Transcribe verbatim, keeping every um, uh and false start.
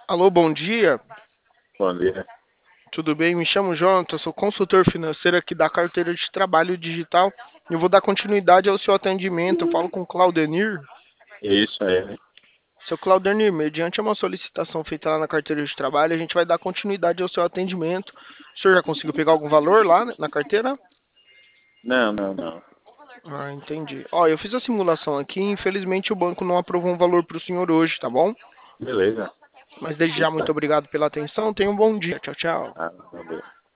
Alô, bom dia. Bom dia. Tudo bem? Me chamo Jonathan, sou consultor financeiro aqui da carteira de trabalho digital e eu vou dar continuidade ao seu atendimento. Eu falo com o Claudenir. Isso aí. Seu Claudenir, mediante uma solicitação feita lá na carteira de trabalho, a gente vai dar continuidade ao seu atendimento. O senhor já conseguiu pegar algum valor lá na carteira? Não, não, não. Ah, entendi. Ó, eu fiz a simulação aqui e infelizmente o banco não aprovou um valor para o senhor hoje, tá bom? Beleza. Mas desde já, muito Eita. obrigado pela atenção. Tenha um bom dia. Tchau, tchau. Ah, meu Deus.